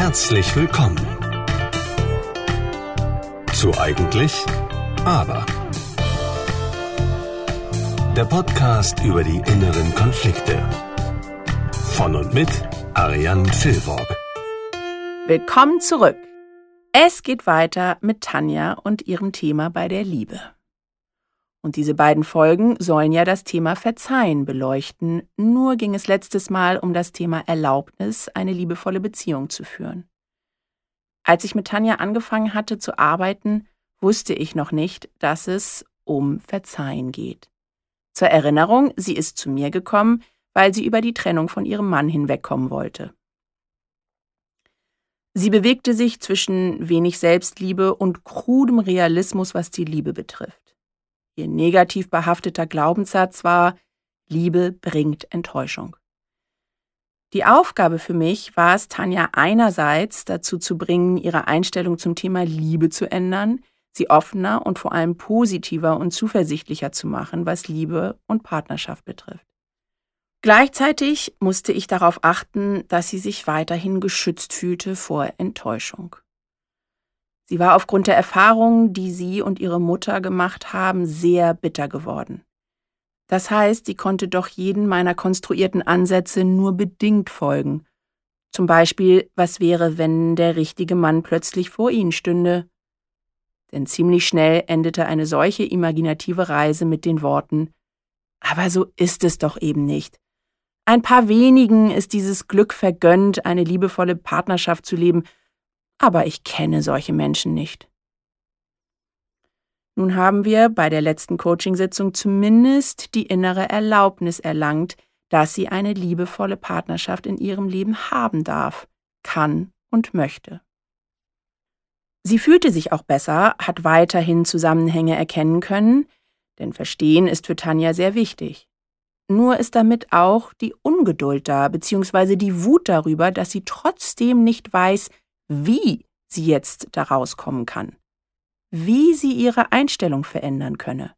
Herzlich willkommen zu Eigentlich, aber. Der Podcast über die inneren Konflikte. Von und mit Ariane Filborg. Willkommen zurück. Es geht weiter mit Tanja und ihrem Thema bei der Liebe. Und diese beiden Folgen sollen ja das Thema Verzeihen beleuchten. Nur ging es letztes Mal um das Thema Erlaubnis, eine liebevolle Beziehung zu führen. Als ich mit Tanja angefangen hatte zu arbeiten, wusste ich noch nicht, dass es um Verzeihen geht. Zur Erinnerung, sie ist zu mir gekommen, weil sie über die Trennung von ihrem Mann hinwegkommen wollte. Sie bewegte sich zwischen wenig Selbstliebe und krudem Realismus, was die Liebe betrifft. Ihr negativ behafteter Glaubenssatz war, Liebe bringt Enttäuschung. Die Aufgabe für mich war es, Tanja einerseits dazu zu bringen, ihre Einstellung zum Thema Liebe zu ändern, sie offener und vor allem positiver und zuversichtlicher zu machen, was Liebe und Partnerschaft betrifft. Gleichzeitig musste ich darauf achten, dass sie sich weiterhin geschützt fühlte vor Enttäuschung. Sie war aufgrund der Erfahrungen, die sie und ihre Mutter gemacht haben, sehr bitter geworden. Das heißt, sie konnte doch jeden meiner konstruierten Ansätze nur bedingt folgen. Zum Beispiel, was wäre, wenn der richtige Mann plötzlich vor ihnen stünde? Denn ziemlich schnell endete eine solche imaginative Reise mit den Worten: Aber so ist es doch eben nicht. Ein paar wenigen ist dieses Glück vergönnt, eine liebevolle Partnerschaft zu leben, aber ich kenne solche Menschen nicht. Nun haben wir bei der letzten Coachingsitzung zumindest die innere Erlaubnis erlangt, dass sie eine liebevolle Partnerschaft in ihrem Leben haben darf, kann und möchte. Sie fühlte sich auch besser, hat weiterhin Zusammenhänge erkennen können, denn Verstehen ist für Tanja sehr wichtig. Nur ist damit auch die Ungeduld da, beziehungsweise die Wut darüber, dass sie trotzdem nicht weiß, wie sie jetzt da rauskommen kann, wie sie ihre Einstellung verändern könne.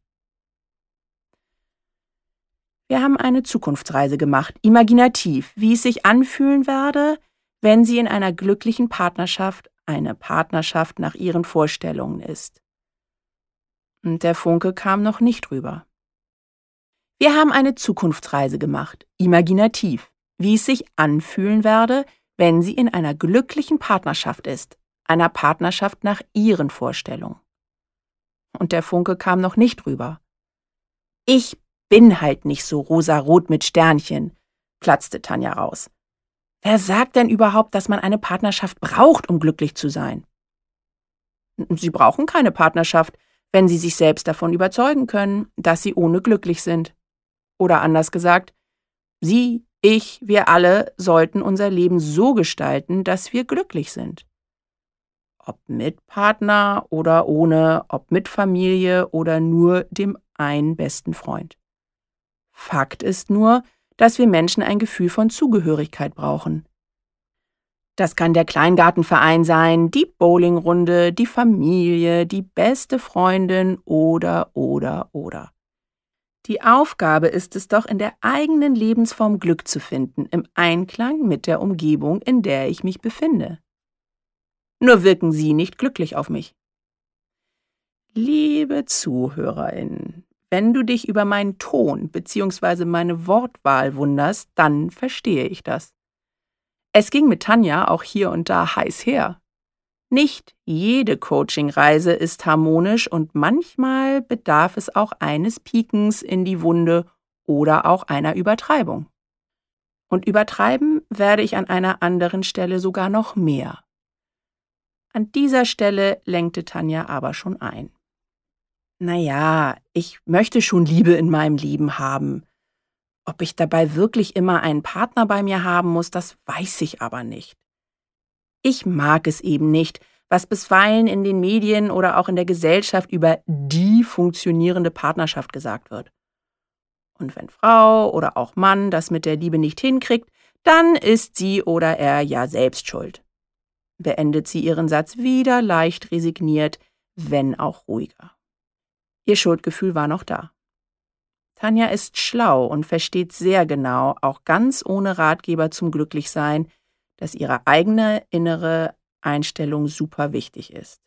Wir haben eine Zukunftsreise gemacht, imaginativ, wie es sich anfühlen werde, wenn sie in einer glücklichen Partnerschaft, eine Partnerschaft nach ihren Vorstellungen ist. Und der Funke kam noch nicht rüber. Wir haben eine Zukunftsreise gemacht, imaginativ, wie es sich anfühlen werde, wenn sie in einer glücklichen Partnerschaft ist, einer Partnerschaft nach ihren Vorstellungen. Und der Funke kam noch nicht rüber. Ich bin halt nicht so rosarot mit Sternchen, platzte Tanja raus. Wer sagt denn überhaupt, dass man eine Partnerschaft braucht, um glücklich zu sein? Sie brauchen keine Partnerschaft, wenn sie sich selbst davon überzeugen können, dass sie ohne glücklich sind. Oder anders gesagt, Sie, ich, wir alle sollten unser Leben so gestalten, dass wir glücklich sind. Ob mit Partner oder ohne, ob mit Familie oder nur dem einen besten Freund. Fakt ist nur, dass wir Menschen ein Gefühl von Zugehörigkeit brauchen. Das kann der Kleingartenverein sein, die Bowlingrunde, die Familie, die beste Freundin oder. Die Aufgabe ist es doch, in der eigenen Lebensform Glück zu finden, im Einklang mit der Umgebung, in der ich mich befinde. Nur wirken Sie nicht glücklich auf mich. Liebe ZuhörerInnen, wenn du dich über meinen Ton bzw. meine Wortwahl wunderst, dann verstehe ich das. Es ging mit Tanja auch hier und da heiß her. Nicht jede Coachingreise ist harmonisch und manchmal bedarf es auch eines Piekens in die Wunde oder auch einer Übertreibung. Und übertreiben werde ich an einer anderen Stelle sogar noch mehr. An dieser Stelle lenkte Tanja aber schon ein. Naja, ich möchte schon Liebe in meinem Leben haben. Ob ich dabei wirklich immer einen Partner bei mir haben muss, das weiß ich aber nicht. Ich mag es eben nicht, was bisweilen in den Medien oder auch in der Gesellschaft über die funktionierende Partnerschaft gesagt wird. Und wenn Frau oder auch Mann das mit der Liebe nicht hinkriegt, dann ist sie oder er ja selbst schuld. Beendet sie ihren Satz wieder leicht resigniert, wenn auch ruhiger. Ihr Schuldgefühl war noch da. Tanja ist schlau und versteht sehr genau, auch ganz ohne Ratgeber zum Glücklichsein, dass ihre eigene innere Einstellung super wichtig ist.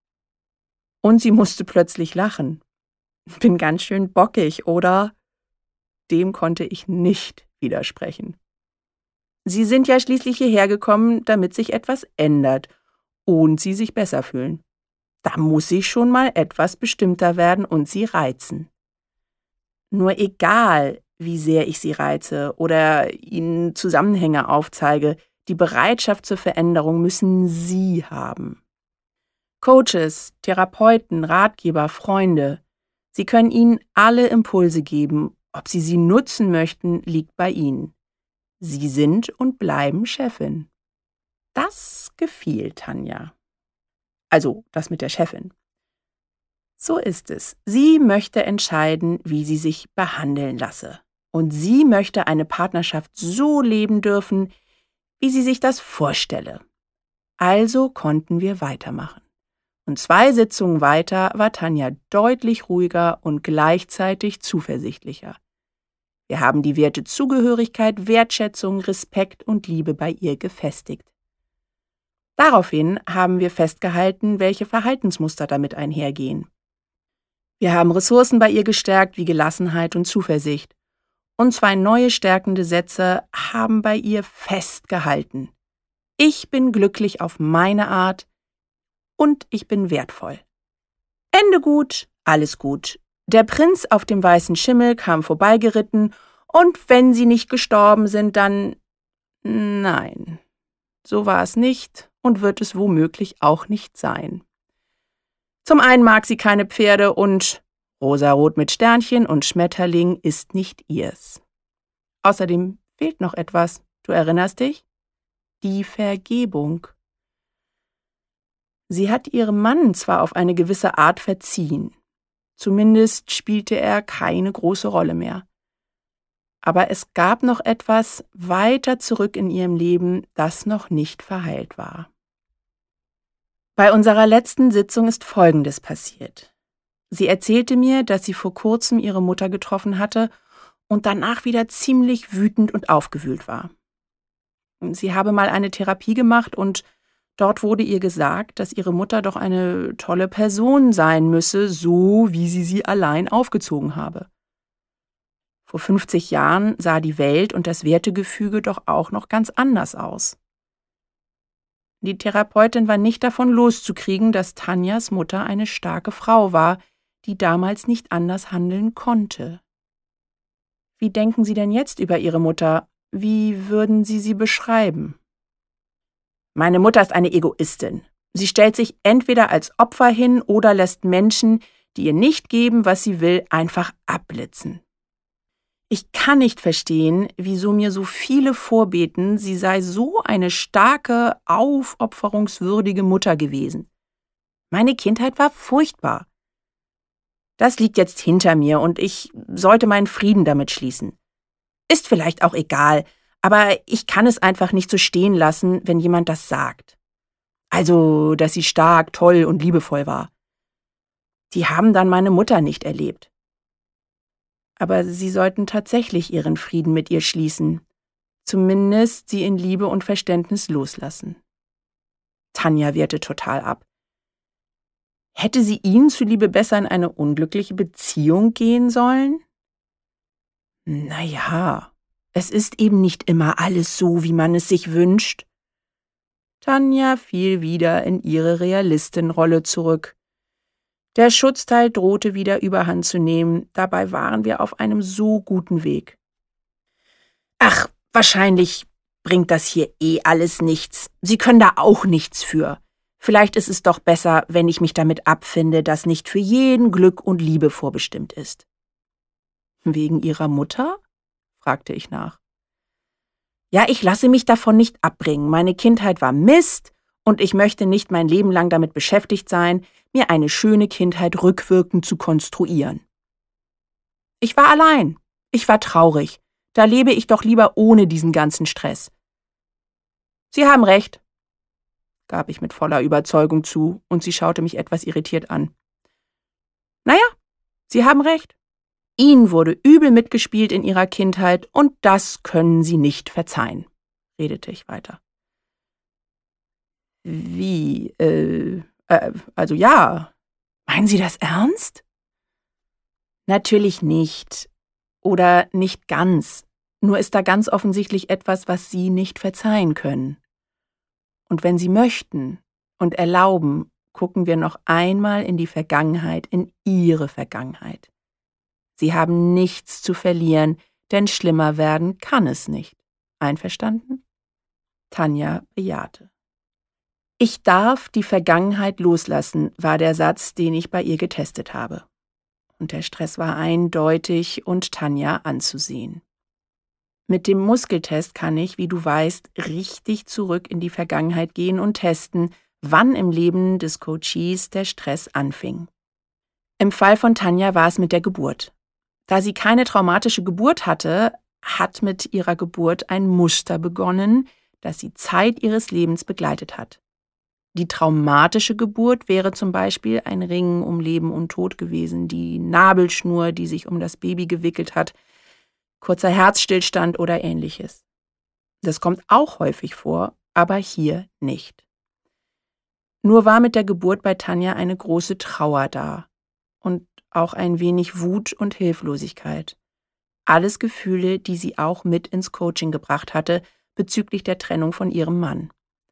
Und sie musste plötzlich lachen. Bin ganz schön bockig, oder? Dem konnte ich nicht widersprechen. Sie sind ja schließlich hierher gekommen, damit sich etwas ändert und Sie sich besser fühlen. Da muss ich schon mal etwas bestimmter werden und Sie reizen. Nur egal, wie sehr ich Sie reize oder Ihnen Zusammenhänge aufzeige, die Bereitschaft zur Veränderung müssen Sie haben. Coaches, Therapeuten, Ratgeber, Freunde, sie können Ihnen alle Impulse geben. Ob Sie sie nutzen möchten, liegt bei Ihnen. Sie sind und bleiben Chefin. Das gefiel Tanja. Also das mit der Chefin. So ist es. Sie möchte entscheiden, wie sie sich behandeln lasse. Und sie möchte eine Partnerschaft so leben dürfen, wie sie sich das vorstelle. Also konnten wir weitermachen. Und 2 Sitzungen weiter war Tanja deutlich ruhiger und gleichzeitig zuversichtlicher. Wir haben die Werte Zugehörigkeit, Wertschätzung, Respekt und Liebe bei ihr gefestigt. Daraufhin haben wir festgehalten, welche Verhaltensmuster damit einhergehen. Wir haben Ressourcen bei ihr gestärkt wie Gelassenheit und Zuversicht. Und 2 neue stärkende Sätze haben bei ihr festgehalten. Ich bin glücklich auf meine Art und ich bin wertvoll. Ende gut, alles gut. Der Prinz auf dem weißen Schimmel kam vorbeigeritten und wenn sie nicht gestorben sind, dann… Nein, so war es nicht und wird es womöglich auch nicht sein. Zum einen mag sie keine Pferde und rosarot mit Sternchen und Schmetterling ist nicht ihrs. Außerdem fehlt noch etwas, du erinnerst dich? Die Vergebung. Sie hat ihrem Mann zwar auf eine gewisse Art verziehen, zumindest spielte er keine große Rolle mehr. Aber es gab noch etwas weiter zurück in ihrem Leben, das noch nicht verheilt war. Bei unserer letzten Sitzung ist Folgendes passiert. Sie erzählte mir, dass sie vor kurzem ihre Mutter getroffen hatte und danach wieder ziemlich wütend und aufgewühlt war. Sie habe mal eine Therapie gemacht und dort wurde ihr gesagt, dass ihre Mutter doch eine tolle Person sein müsse, so wie sie allein aufgezogen habe. Vor 50 Jahren sah die Welt und das Wertegefüge doch auch noch ganz anders aus. Die Therapeutin war nicht davon loszukriegen, dass Tanjas Mutter eine starke Frau war, die damals nicht anders handeln konnte. Wie denken Sie denn jetzt über Ihre Mutter? Wie würden Sie sie beschreiben? Meine Mutter ist eine Egoistin. Sie stellt sich entweder als Opfer hin oder lässt Menschen, die ihr nicht geben, was sie will, einfach abblitzen. Ich kann nicht verstehen, wieso mir so viele vorbeten, sie sei so eine starke, aufopferungswürdige Mutter gewesen. Meine Kindheit war furchtbar. Das liegt jetzt hinter mir und ich sollte meinen Frieden damit schließen. Ist vielleicht auch egal, aber ich kann es einfach nicht so stehen lassen, wenn jemand das sagt. Also, dass sie stark, toll und liebevoll war. Die haben dann meine Mutter nicht erlebt. Aber sie sollten tatsächlich ihren Frieden mit ihr schließen. Zumindest sie in Liebe und Verständnis loslassen. Tanja wehrte total ab. Hätte sie ihnen zuliebe besser in eine unglückliche Beziehung gehen sollen? Naja, es ist eben nicht immer alles so, wie man es sich wünscht. Tanja fiel wieder in ihre Realistenrolle zurück. Der Schutzteil drohte wieder Überhand zu nehmen, dabei waren wir auf einem so guten Weg. Ach, wahrscheinlich bringt das hier alles nichts. Sie können da auch nichts für. Vielleicht ist es doch besser, wenn ich mich damit abfinde, dass nicht für jeden Glück und Liebe vorbestimmt ist. Wegen Ihrer Mutter? Fragte ich nach. Ja, ich lasse mich davon nicht abbringen. Meine Kindheit war Mist und ich möchte nicht mein Leben lang damit beschäftigt sein, mir eine schöne Kindheit rückwirkend zu konstruieren. Ich war allein. Ich war traurig. Da lebe ich doch lieber ohne diesen ganzen Stress. Sie haben recht, gab ich mit voller Überzeugung zu, und sie schaute mich etwas irritiert an. Naja, Sie haben recht. Ihnen wurde übel mitgespielt in Ihrer Kindheit und das können Sie nicht verzeihen, redete ich weiter. Wie? Also ja. Meinen Sie das ernst? Natürlich nicht. Oder nicht ganz. Nur ist da ganz offensichtlich etwas, was Sie nicht verzeihen können. Und wenn Sie möchten und erlauben, gucken wir noch einmal in die Vergangenheit, in Ihre Vergangenheit. Sie haben nichts zu verlieren, denn schlimmer werden kann es nicht. Einverstanden? Tanja bejahte. Ich darf die Vergangenheit loslassen, war der Satz, den ich bei ihr getestet habe. Und der Stress war eindeutig und Tanja anzusehen. Mit dem Muskeltest kann ich, wie du weißt, richtig zurück in die Vergangenheit gehen und testen, wann im Leben des Coaches der Stress anfing. Im Fall von Tanja war es mit der Geburt. Da sie keine traumatische Geburt hatte, hat mit ihrer Geburt ein Muster begonnen, das sie Zeit ihres Lebens begleitet hat. Die traumatische Geburt wäre zum Beispiel ein Ring um Leben und Tod gewesen, die Nabelschnur, die sich um das Baby gewickelt hat, kurzer Herzstillstand oder Ähnliches. Das kommt auch häufig vor, aber hier nicht. Nur war mit der Geburt bei Tanja eine große Trauer da und auch ein wenig Wut und Hilflosigkeit. Alles Gefühle, die sie auch mit ins Coaching gebracht hatte bezüglich der Trennung von ihrem Mann.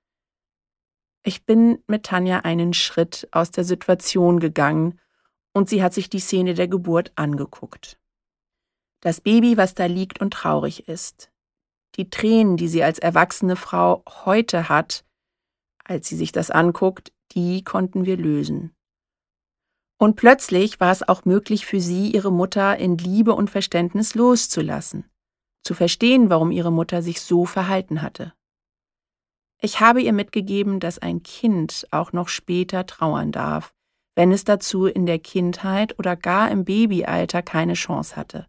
Ich bin mit Tanja einen Schritt aus der Situation gegangen und sie hat sich die Szene der Geburt angeguckt. Das Baby, was da liegt und traurig ist. Die Tränen, die sie als erwachsene Frau heute hat, als sie sich das anguckt, die konnten wir lösen. Und plötzlich war es auch möglich für sie, ihre Mutter in Liebe und Verständnis loszulassen, zu verstehen, warum ihre Mutter sich so verhalten hatte. Ich habe ihr mitgegeben, dass ein Kind auch noch später trauern darf, wenn es dazu in der Kindheit oder gar im Babyalter keine Chance hatte.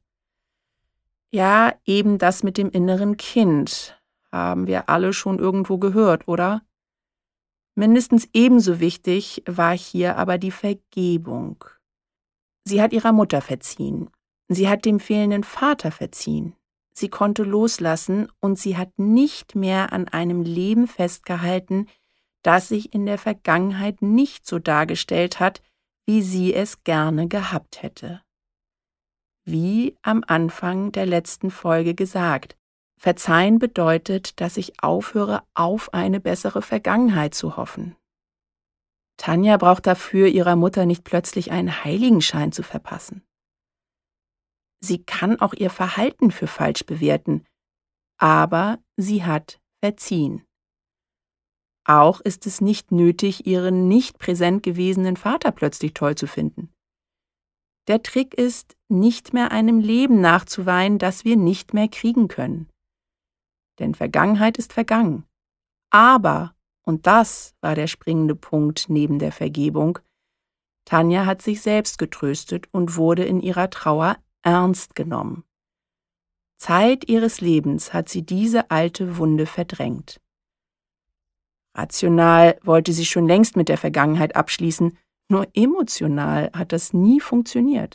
Ja, eben das mit dem inneren Kind haben wir alle schon irgendwo gehört, oder? Mindestens ebenso wichtig war hier aber die Vergebung. Sie hat ihrer Mutter verziehen. Sie hat dem fehlenden Vater verziehen. Sie konnte loslassen und sie hat nicht mehr an einem Leben festgehalten, das sich in der Vergangenheit nicht so dargestellt hat, wie sie es gerne gehabt hätte. Wie am Anfang der letzten Folge gesagt, Verzeihen bedeutet, dass ich aufhöre, auf eine bessere Vergangenheit zu hoffen. Tanja braucht dafür ihrer Mutter nicht plötzlich einen Heiligenschein zu verpassen. Sie kann auch ihr Verhalten für falsch bewerten, aber sie hat verziehen. Auch ist es nicht nötig, ihren nicht präsent gewesenen Vater plötzlich toll zu finden. Der Trick ist, nicht mehr einem Leben nachzuweinen, das wir nicht mehr kriegen können. Denn Vergangenheit ist vergangen. Aber, und das war der springende Punkt neben der Vergebung, Tanja hat sich selbst getröstet und wurde in ihrer Trauer ernst genommen. Zeit ihres Lebens hat sie diese alte Wunde verdrängt. Rational wollte sie schon längst mit der Vergangenheit abschließen, nur emotional hat das nie funktioniert.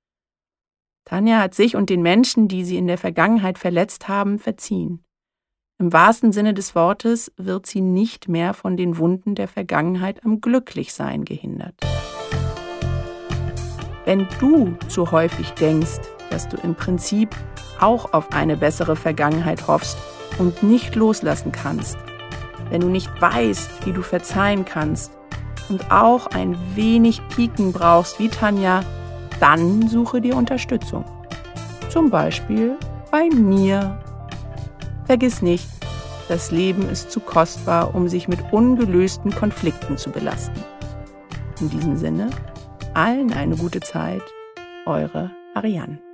Tanja hat sich und den Menschen, die sie in der Vergangenheit verletzt haben, verziehen. Im wahrsten Sinne des Wortes wird sie nicht mehr von den Wunden der Vergangenheit am Glücklichsein gehindert. Wenn du zu häufig denkst, dass du im Prinzip auch auf eine bessere Vergangenheit hoffst und nicht loslassen kannst, wenn du nicht weißt, wie du verzeihen kannst und auch ein wenig Pieken brauchst wie Tanja, dann suche dir Unterstützung. Zum Beispiel bei mir. Vergiss nicht, das Leben ist zu kostbar, um sich mit ungelösten Konflikten zu belasten. In diesem Sinne, allen eine gute Zeit, eure Ariane.